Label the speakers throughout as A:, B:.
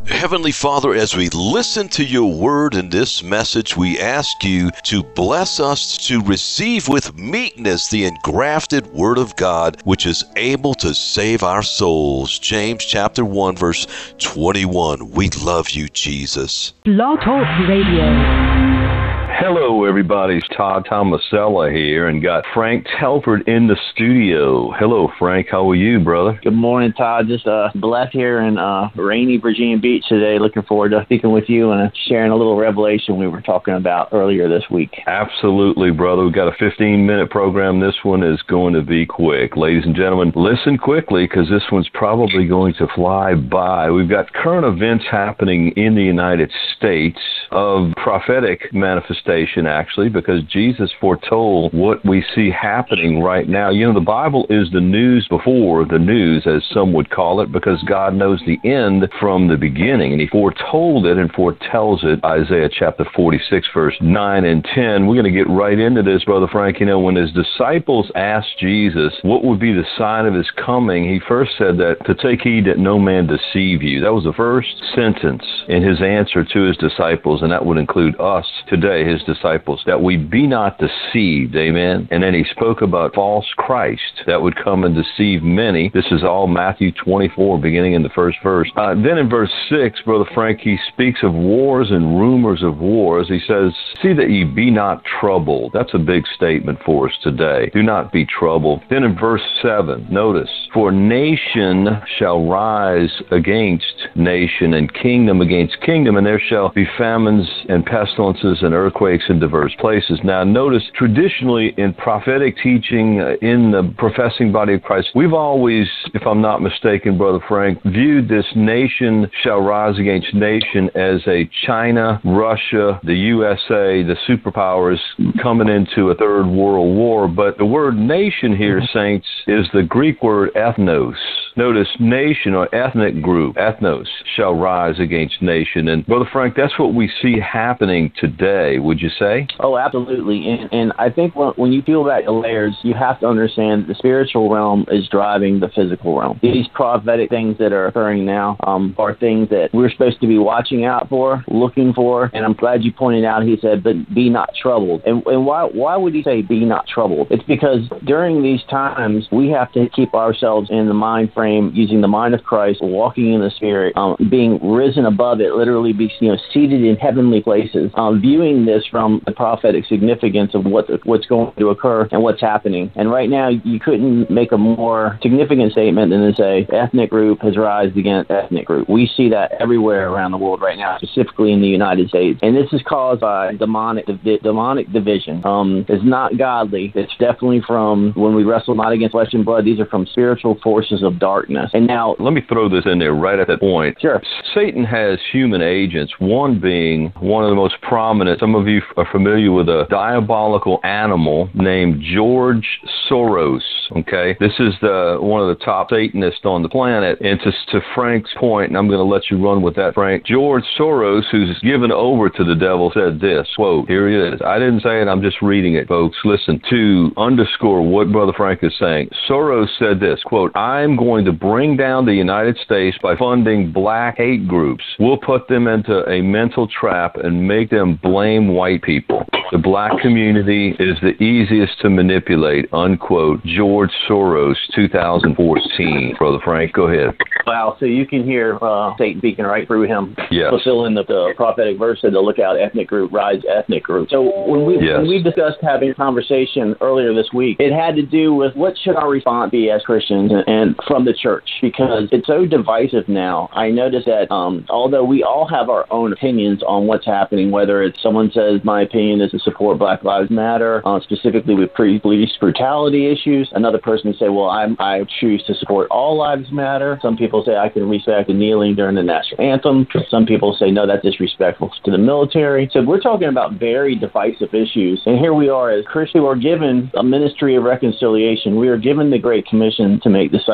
A: Heavenly Father, as we listen to your word in this message, we ask you to bless us to receive with meekness the engrafted word of God, which is able to save our souls. James chapter 1, verse 21. We love you, Jesus.
B: Blog Talk Radio.
C: Hello, everybody. It's Todd Tomasella here, and got Frank Telford in the studio. Hello, Frank. How are you, brother?
D: Good morning, Todd. Just blessed here in rainy Virginia Beach today. Looking forward to speaking with you and sharing a little revelation we were talking about earlier this week.
C: Absolutely, brother. We've got a 15-minute program. This one is going to be quick. Ladies and gentlemen, listen quickly because this one's probably going to fly by. We've got current events happening in the United States of prophetic manifestation, actually, because Jesus foretold what we see happening right now. You know, the Bible is the news before the news, as some would call it, because God knows the end from the beginning, and he foretold it and foretells it. Isaiah chapter 46, verse 9 and 10. We're going to get right into this, Brother Frank. You know, when his disciples asked Jesus what would be the sign of his coming, he first said that to take heed that no man deceive you. That was the first sentence in his answer to his disciples, and that would include us today, his disciples, that we be not deceived. Amen. And then he spoke about false Christ that would come and deceive many. This is all Matthew 24, beginning in the first verse. Then in verse 6, Brother Frank, he speaks of wars and rumors of wars. He says, see that ye be not troubled. That's a big statement for us today. Do not be troubled. Then in verse 7, notice, for nation shall rise against nation and kingdom against kingdom, and there shall be famines and pestilences and earthquakes in diverse places. Now, notice, traditionally in prophetic teaching, in the professing body of Christ, we've always, if I'm not mistaken, Brother Frank, viewed this nation shall rise against nation as a China, Russia, the USA, the superpowers coming into a third world war. But the word nation here, saints, is the Greek word ethnos. Notice, nation or ethnic group, ethnos, shall rise against nation. And Brother Frank, that's what we see happening today, would you say?
D: Oh, absolutely. And I think when you peel back the layers, you have to understand that the spiritual realm is driving the physical realm. These prophetic things that are occurring now are things that we're supposed to be watching out for, looking for. And I'm glad you pointed out, he said, but be not troubled. And why would he say be not troubled? It's because during these times, we have to keep ourselves in the mind frame, using the mind of Christ, walking in the Spirit, being risen above it, literally be seated in heavenly places, viewing this from the prophetic significance of what's going to occur and what's happening. And right now, you couldn't make a more significant statement than to say ethnic group has risen against ethnic group. We see that everywhere around the world right now, specifically in the United States. And this is caused by demonic division. It's not godly. It's definitely from when we wrestle not against flesh and blood. These are from spiritual forces of darkness. And now,
C: let me throw this in there right at that point.
D: Sure.
C: Satan has human agents, one being one of the most prominent. Some of you are familiar with a diabolical animal named George Soros. Okay, this is one of the top Satanists on the planet. And to Frank's point, and I'm going to let you run with that, Frank, George Soros, who's given over to the devil, said this, quote, here he is. I didn't say it, I'm just reading it, folks. Listen, to underscore what Brother Frank is saying, Soros said this, quote, I'm going to bring down the United States by funding black hate groups. We'll put them into a mental trap and make them blame white people. The black community is the easiest to manipulate, unquote. George Soros, 2014. Brother Frank, go ahead.
D: Wow, so you can hear Satan speaking right through him,
C: yes,
D: fulfilling the prophetic verse that to look out ethnic group, rise ethnic group. So when we discussed having a conversation earlier this week, it had to do with what should our response be as Christians and from the church, because it's so divisive now. I noticed that although we all have our own opinions on what's happening, whether it's someone says my opinion is to support Black Lives Matter, specifically with police brutality issues. Another person would say, well, I choose to support all lives matter. Some people say I can respect the kneeling during the national anthem. Some people say, no, that's disrespectful to the military. So we're talking about very divisive issues. And here we are as Christians who are given a ministry of reconciliation. We are given the Great Commission to make disciples. We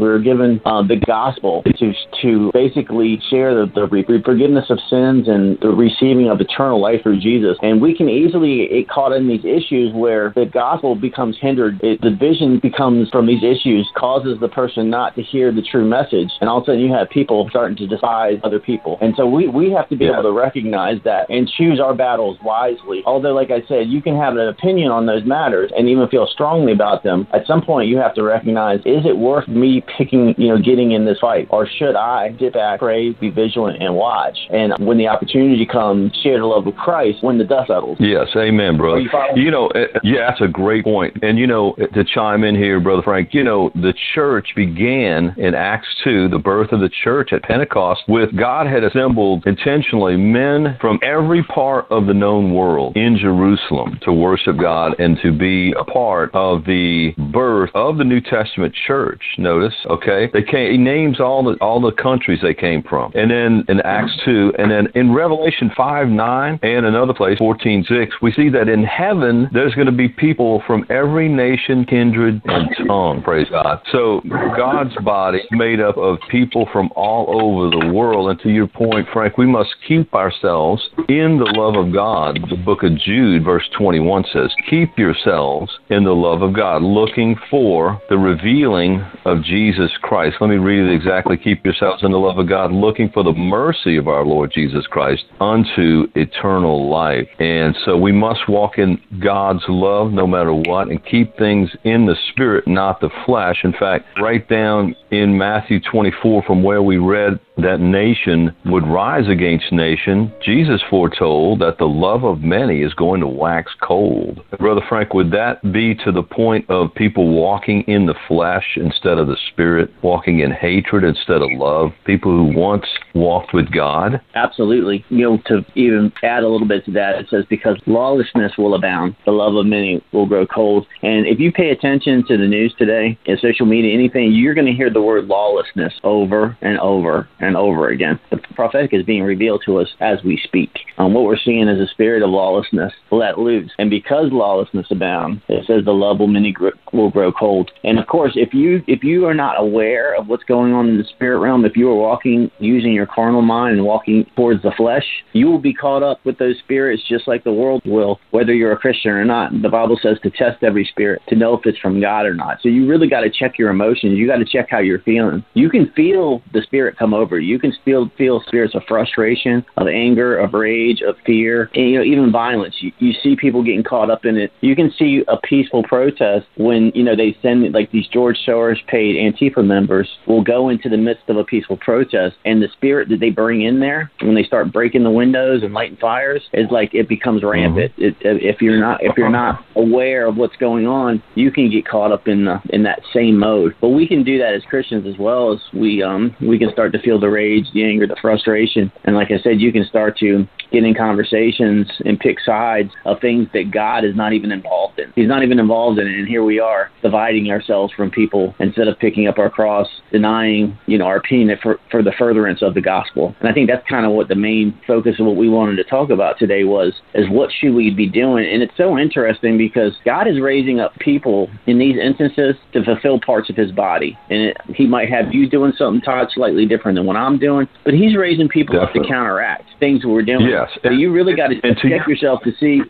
D: were given the gospel to basically share the forgiveness of sins and the receiving of eternal life through Jesus. And we can easily get caught in these issues where the gospel becomes hindered. The division becomes from these issues, causes the person not to hear the true message. And all of a sudden you have people starting to despise other people. And so we have to be able to recognize that and choose our battles wisely. Although, like I said, you can have an opinion on those matters and even feel strongly about them. At some point, you have to recognize, is it worth me getting in this fight? Or should I sit back, pray, be vigilant, and watch? And when the opportunity comes, share the love of Christ when the dust settles.
C: Yes, amen, brother. That's a great point. And, to chime in here, Brother Frank, the church began in Acts 2, the birth of the church at Pentecost, with God had assembled intentionally men from every part of the known world in Jerusalem to worship God and to be a part of the birth of the New Testament church. Notice, okay? He names all the countries they came from. And then in Acts 2, and then in Revelation 5:9 and another place, 14:6, we see that in heaven there's going to be people from every nation, kindred, and tongue. Praise God. So God's body made up of people from all over the world. And to your point, Frank, we must keep ourselves in the love of God. The book of Jude, verse 21 says, keep yourselves in the love of God, looking for the revealing of Jesus Christ. Let me read it exactly. Keep yourselves in the love of God, looking for the mercy of our Lord Jesus Christ unto eternal life. And so we must walk in God's love no matter what and keep things in the spirit, not the flesh. In fact, right down in Matthew 24 from where we read that nation would rise against nation, Jesus foretold that the love of many is going to wax cold. Brother Frank, would that be to the point of people walking in the flesh instead of the spirit, walking in hatred instead of love, people who once walked with God?
D: Absolutely. To even add a little bit to that, it says, because lawlessness will abound, the love of many will grow cold. And if you pay attention to the news today, in social media, anything, you're going to hear the word lawlessness over and over and over again. The prophetic is being revealed to us as we speak. What we're seeing is a spirit of lawlessness let loose. And because lawlessness abounds, it says the love of many will grow cold. And of course, if you are not aware of what's going on in the spirit realm, if you are walking using your carnal mind and walking towards the flesh, you will be caught up with those spirits just like the world will, whether you're a Christian or not. The Bible says to test every spirit to know if it's from God or not. So you really got to check your emotions. You got to check how you're feeling. You can feel the spirit come over you. You can still feel spirits of frustration, of anger, of rage, of fear, and even violence. You see people getting caught up in it. You can see a peaceful protest when they send, like, these George Soros paid Antifa members will go into the midst of a peaceful protest, and the spirit that they bring in there when they start breaking the windows and lighting fires is like it becomes rampant. If you're not aware of what's going on, you can get caught up in that same mode. But we can do that as Christians as well, as we can start to feel the rage, the anger, the frustration. And like I said, you can start to get in conversations and pick sides of things that God is not even involved in. He's not even involved in it. And here we are dividing ourselves from people instead of picking up our cross, denying, our opinion for the furtherance of the gospel. And I think that's kind of what the main focus of what we wanted to talk about today is what should we be doing? And it's so interesting because God is raising up people in these instances to fulfill parts of his body. And he might have you doing something, Todd, slightly different than what I'm doing, but he's raising people up to counteract things we're doing.
C: Yes.
D: So you really got to check yourself to see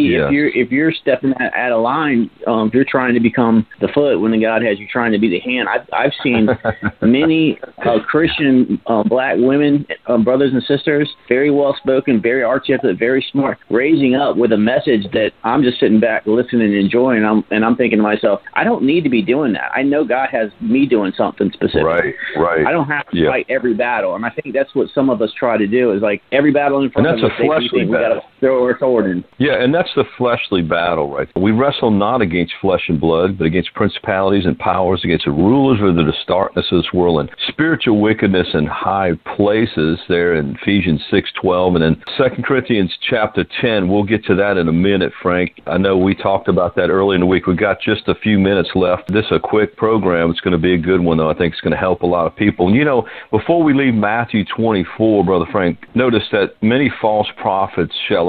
D: if you're stepping out of line, if you're trying to become the foot when God has you trying to be the hand. I've seen many Christian black women, brothers and sisters, very well spoken, very articulate, very smart, raising up with a message that I'm just sitting back listening and enjoying. And I'm thinking to myself, I don't need to be doing that. I know God has me doing something specific.
C: Right.
D: I don't have to fight every battle. And I think that's what some of us try to do, is like every battle in front of us, we got to throw our sword in.
C: Yeah, and that's the fleshly battle, right? We wrestle not against flesh and blood, but against principalities and powers, against the rulers of the darkness of this world, and spiritual wickedness in high places there in Ephesians 6:12. And then 2 Corinthians chapter 10, we'll get to that in a minute, Frank. I know we talked about that early in the week. We've got just a few minutes left. This is a quick program. It's going to be a good one, though. I think it's going to help a lot of people. And, before we leave Matthew 24, Brother Frank, notice that many false prophets shall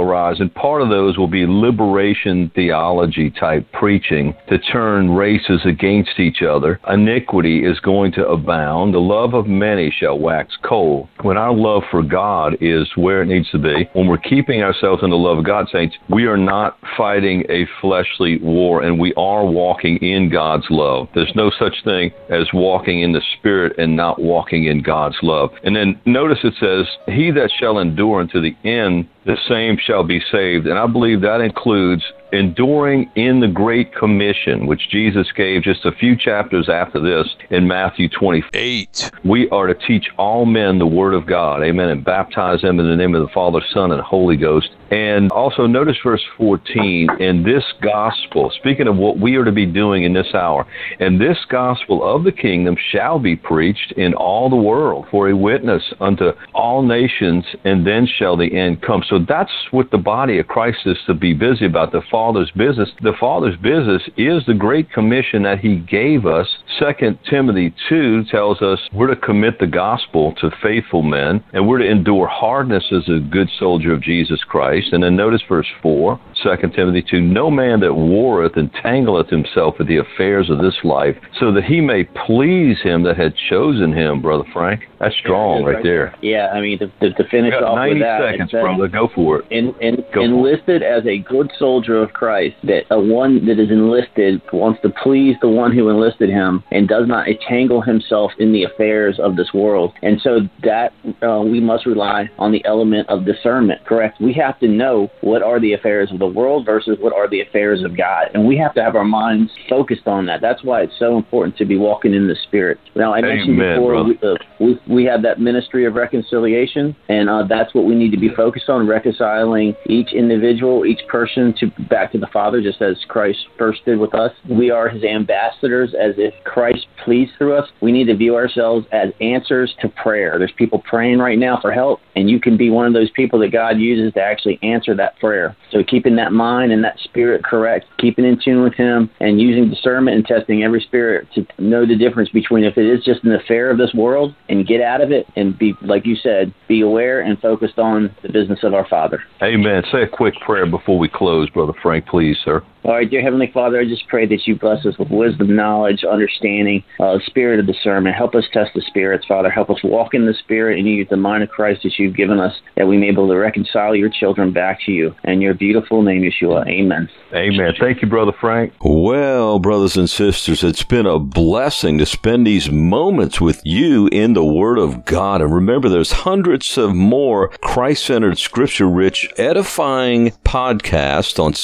C: arise, and part of those will be liberation theology type preaching to turn races against each other. Iniquity is going to abound. The love of many shall wax cold. When our love for God is where it needs to be, when we're keeping ourselves in the love of God, saints, we are not fighting a fleshly war, and we are walking in God's love. There's no such thing as walking in the Spirit and not walking in God's love. And then notice it says, he that shall endure unto the end, the same shall be saved. And I believe that includes enduring in the Great Commission, which Jesus gave just a few chapters after this in Matthew 28. We are to teach all men the Word of God, amen, and baptize them in the name of the Father, Son, and Holy Ghost. And also notice verse 14, in this gospel, speaking of what we are to be doing in this hour, and this gospel of the kingdom shall be preached in all the world for a witness unto all nations, and then shall the end come. So that's what the body of Christ is to be busy about, the Father's business. The Father's business is the Great Commission that He gave us. 2 Timothy 2 tells us we're to commit the gospel to faithful men, and we're to endure hardness as a good soldier of Jesus Christ. And then notice verse 4, 2 Timothy 2, no man that warreth entangleth himself with the affairs of this life, so that he may please him that had chosen him, Brother Frank. That's strong right there.
D: Yeah, I mean, to finish off with that.
C: 90 seconds, brother. Go for it.
D: Enlisted as a good soldier of Christ, that one that is enlisted wants to please the one who enlisted him and does not entangle himself in the affairs of this world. And so that we must rely on the element of discernment, correct? We have to know what are the affairs of the world versus what are the affairs of God. And we have to have our minds focused on that. That's why it's so important to be walking in the Spirit. Now, I mentioned before, we have that ministry of reconciliation, and that's what we need to be focused on, reconciling each individual, each person back to the Father, just as Christ first did with us. We are His ambassadors, as if Christ pleased through us. We need to view ourselves as answers to prayer. There's people praying right now for help, and you can be one of those people that God uses to actually answer that prayer. So keeping that mind and that spirit correct, keeping in tune with Him, and using discernment and testing every spirit to know the difference between if it is just an affair of this world and get out of it, and be, like you said, be aware and focused on the business of our Father.
C: Amen. Say a quick prayer before we close, Brother Frank, please, sir.
D: All right, dear Heavenly Father, I just pray that you bless us with wisdom, knowledge, understanding, spirit of discernment. Help us test the spirits, Father. Help us walk in the Spirit and use the mind of Christ that you've given us, that we may be able to reconcile your children back to you. In your beautiful name, Yeshua. Amen.
C: Amen. Thank you, Brother Frank.
A: Well, brothers and sisters, it's been a blessing to spend these moments with you in the Word of God. And remember, there's hundreds of more Christ-centered, scripture-rich, edifying podcasts on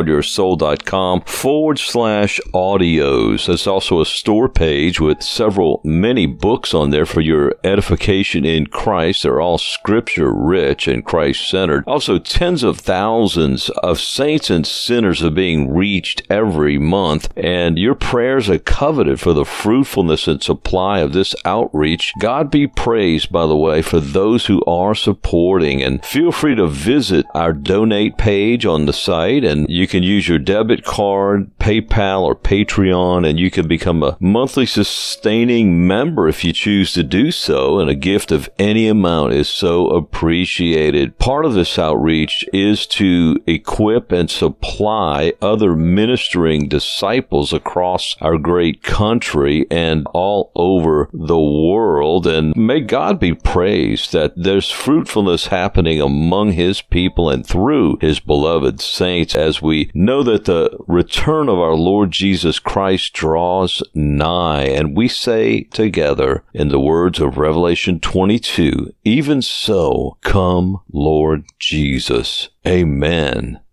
A: safeguardyoursoul.com/audios. There's also a store page with many books on there for your edification in Christ. They're all scripture-rich and Christ-centered. Also, tens of thousands of saints and sinners are being reached every month, and your prayers are coveted for the fruitfulness and supply of this outreach. God be praised, by the way, for those who are supporting, and feel free to visit our donate page on the site, and you can use your debit card, PayPal, or Patreon, and you can become a monthly sustaining member if you choose to do so, and a gift of any amount is so appreciated. Part of this outreach is to equip and supply other ministering disciples across our great country and all over the world, and may God be praised that there's fruitfulness happening among His people and through His beloved saints, as we know that the return of our Lord Jesus Christ draws nigh. And we say together, in the words of Revelation 22, even so, come, Lord Jesus. Amen